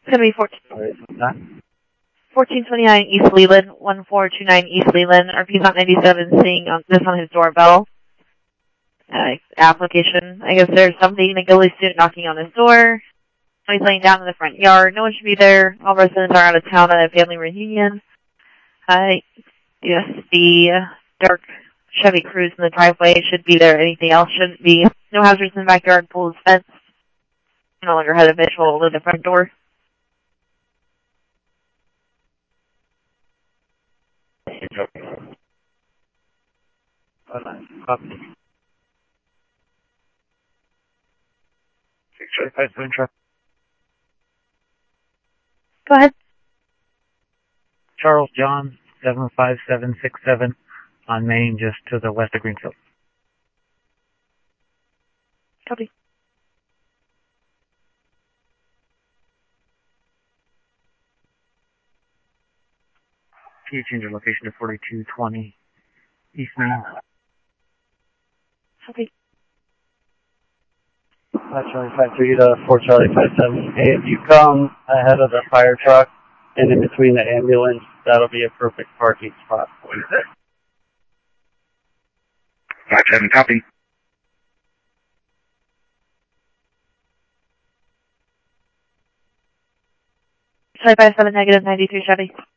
It's going to be Alright, that. 1429 East Leland, 1429 East Leland. RP's on 97, seeing this on his doorbell. Application. I guess there's somebody, a ghillie student knocking on his door. He's laying down in the front yard. No one should be there. All residents are out of town at a family reunion. Yes, the dark Chevy Cruze in the driveway should be there. Anything else shouldn't be. No hazards in the backyard. Pool is fenced. No longer had a visual at the front door. Copy. 657 truck. Go ahead. Charles John, 75767 on Main, just to the west of Greenfield. Copy. Can you change your location to 4220 East Main? Copy. 5 Charlie 53 to 4 Charlie 57. Hey, if you come ahead of the fire truck and in between the ambulance, that'll be a perfect parking spot for you. 57, copy. Charlie 57, negative 93 Chevy.